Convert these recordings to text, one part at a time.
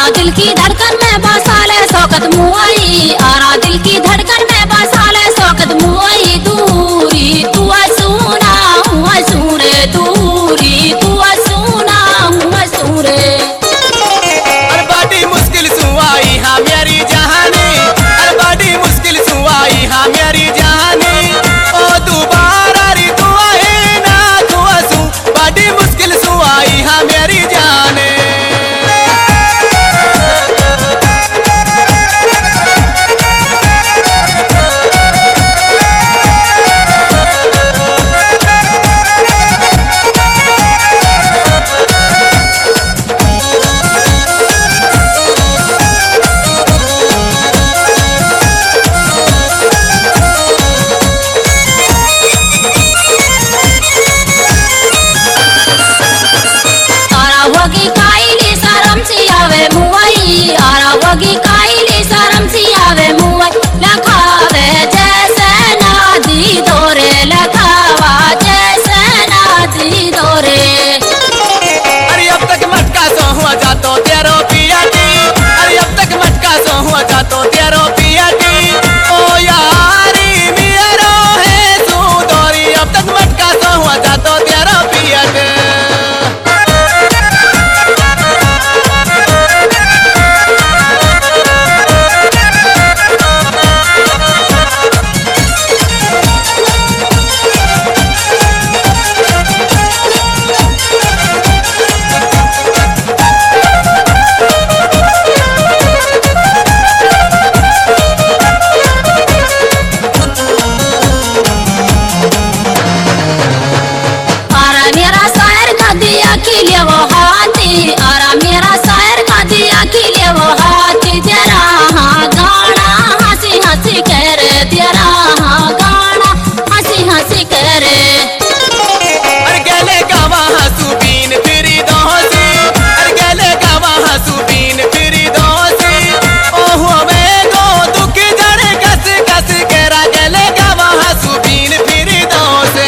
दिल की धड़कन में बसा ले शौकत मुआई, आरा दिल की धड़कन में बसा ले शौकत मुआई। दूरी तू सुना हुआ सूरे, दूरी तू सुना हुआ सूरे। अरे बड़ी मुश्किल सुआई हाँ मेरी जहानी, अरे बड़ी मुश्किल सुआई हाँ मेरी जहानी। ओ दोबारा री दुआ है ना दुआ सू, बड़ी मुश्किल सुआई हाँ मेरी जाने। वगी काईली शरम सी आवे मुआई, आरा वगी काईली शरम सी आवे मुआई। लखावे जैसे नादी दोरे, लखावा जैसे नादी दोरे। अरे अब तक मटका सो हुआ जातो तेरो पिया टी, अरे अब तक मटका सो हुआ जातो तेरो पिया टी। ओ यारी मेरो है सुदोरी, अब तक मटका सो हुआ जातो तेरो पिया टी। खिले वो हाथी, आरा मेरा शायर का दिया खिले वो हाथी। तेरा हाँ गाना हंसी हंसी कह रे, तेरा हाँ गाना हंसी हंसी कह रे। अरे गले गावा हंसुबीन फिरी दोसी, अरे गले गावा हंसुबीन फिरी दोसी। ओह मैं गो दुख जड़े कस कस केरा, गले गावा हंसुबीन फिरी दोसे।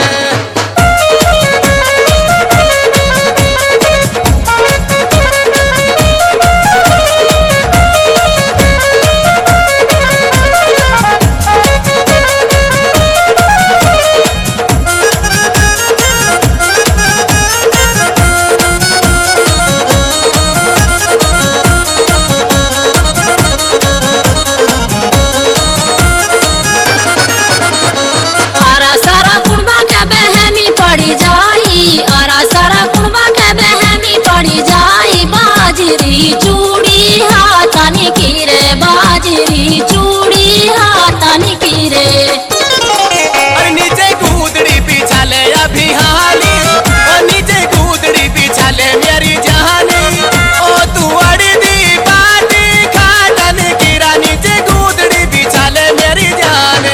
पड़ी जाई, आरा सारा कुड़बा के बहमी पड़ी जाई। बाजरी चूड़ी हाथानी की रे, बाजरी चूड़ी हाथानी की रे। अरे नीचे कूदड़ी पीछा ले अभी हाली, और नीचे कूदड़ी पीछा ले मेरी जहानी। ओ तू अड़ी दी बाटी खाटन कीरा, नीचे कूदड़ी पीछा ले मेरी जाने।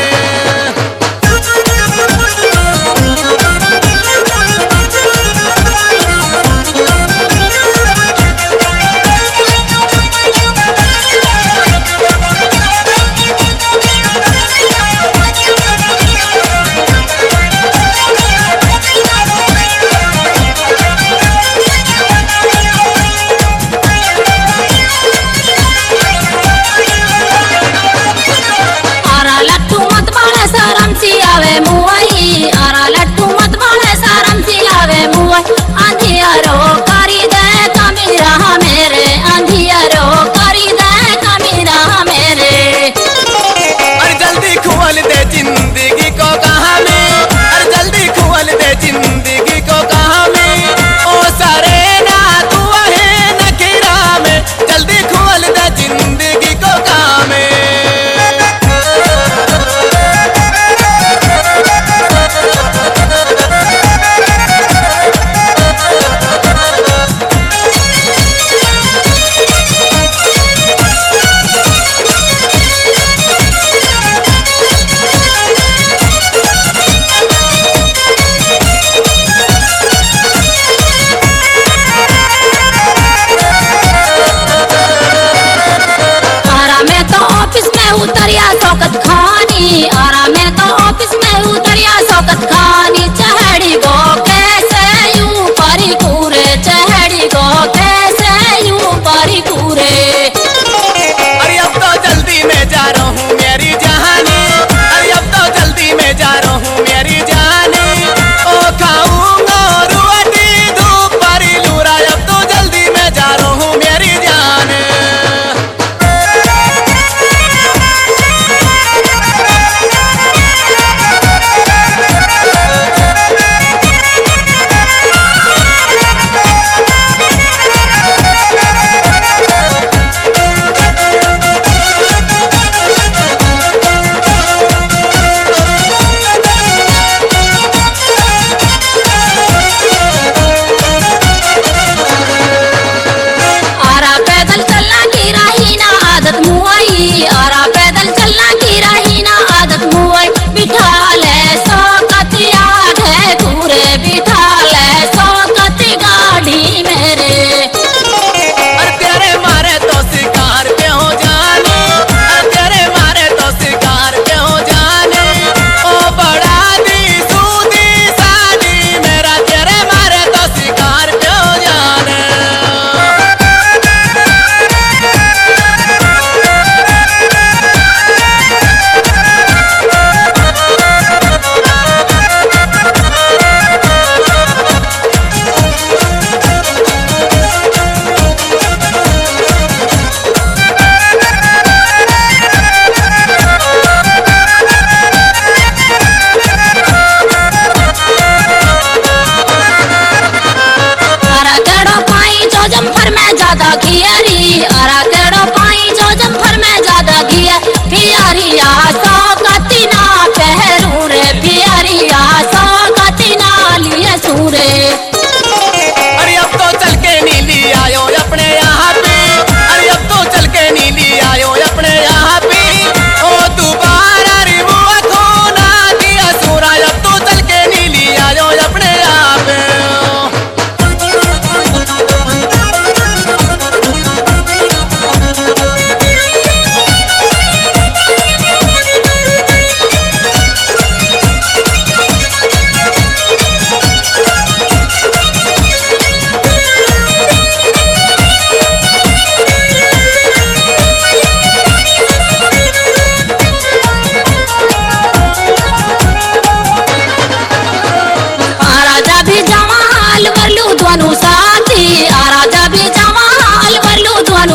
शरम सी आवे मुआई, आरा लट्टू मत बाले शरम सी आवे मुआई। अंधियारो करी दे कमीरा मेरे, अंधियारो करी दे कमीरा मेरे। अरे जल्दी खोल दे जिंदगी को कहानी, अरे जल्दी खोल दे जिंदगी को कहानी। ओ सारे ना तू है नखीरा में, जल्दी खोल दे जिंदगी को कहानी। उतरिया शौकत खानी, आरा में तो ऑफिस में उतरिया शौकत खानी। चढ़ी गो कैसे यूं परी कूरे, चढ़ी गो कैसे यूं परी कूरे।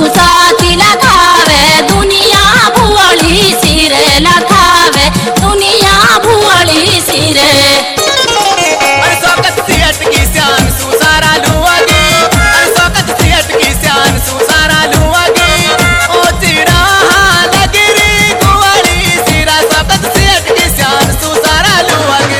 साथी लखावे दुनिया भुअली सिरे लखावे दुनिया भुअली सिरे अरे शौकत सियट की शान सुसारा लुआगे अरे शौकत सियट की शान सुसारा लुआगे ओ चिड़ा लगरी गुवाली सिरा शौकत सियट की शान सुसारा लुआगे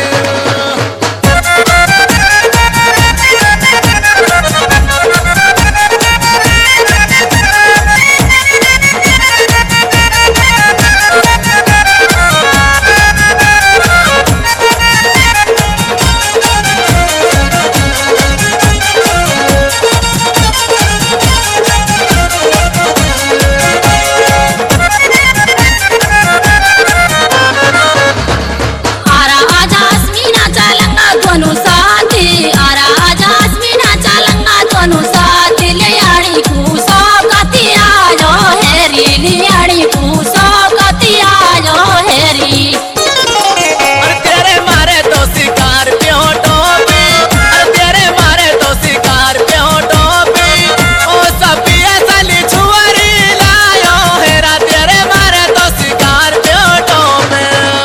आरा आजा अस्मिना चालंगा दोनों साथी आरा आजा अस्मिना चालंगा दोनों साथी लियाड़ी खूसो कतिया जो हेरी लियाड़ी खूसो कतिया जो हेरी अरे तेरे मारे तो शिकार पे होटो पे अरे तेरे मारे तो शिकार पे होटो पे ओ सपिया साली छुआरी लायो हेरा तेरे मारे तो शिकार पे होटो पे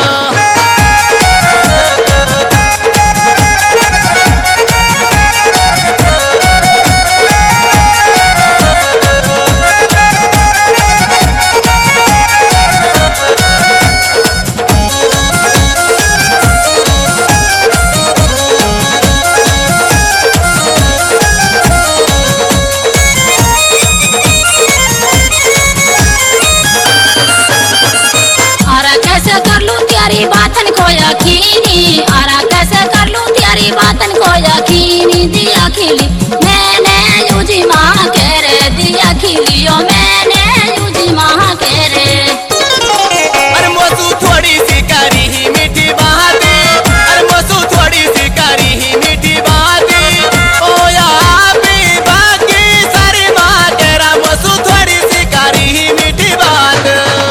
आरा कैसे कर लूं तेरी बातन को यकीनी आरा कैसे कर लूं तेरी बातन को यकीनी दिया खिली मैंने यूजी माँ के रे दिया खिलियो मैंने यूजी माँ के रे अरे मोसू थोड़ी सी करी ही मीठी बातें अरे मोसू थोड़ी सी करी ही मीठी बातें ओ या भी बाकी सारी माँ तेरा मोसू थोड़ी सी करी ही मीठी बात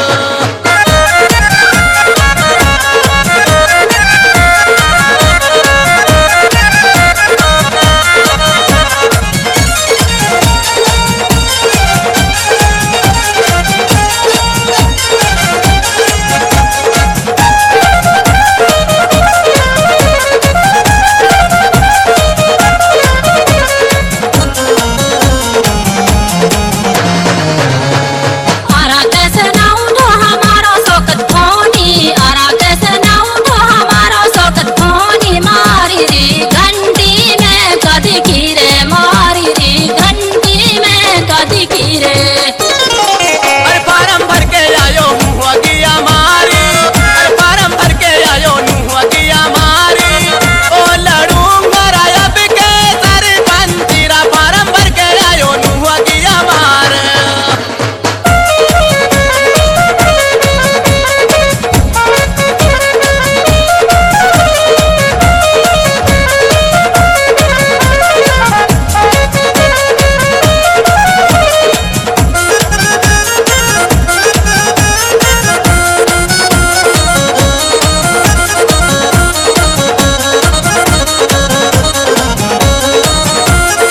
आरा कैसे ना उठो हमारो शौकत खोनी आरा कैसे ना उठो हमारो शौकत खोनी मारी री घंटी में कदी कीरे मारी री घंटी में कदी कीरे अरे फारम भर के आयो मुँह किया मारी अरे फारम भर के आयो मुँह किया मारी ओ लड़ूंगा रायब के सर पंतीरा फारम भर के आयो मुँह किया मार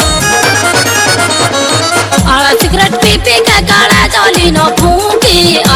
आरा सिगरेट पी पी के काला चोली नो फूकी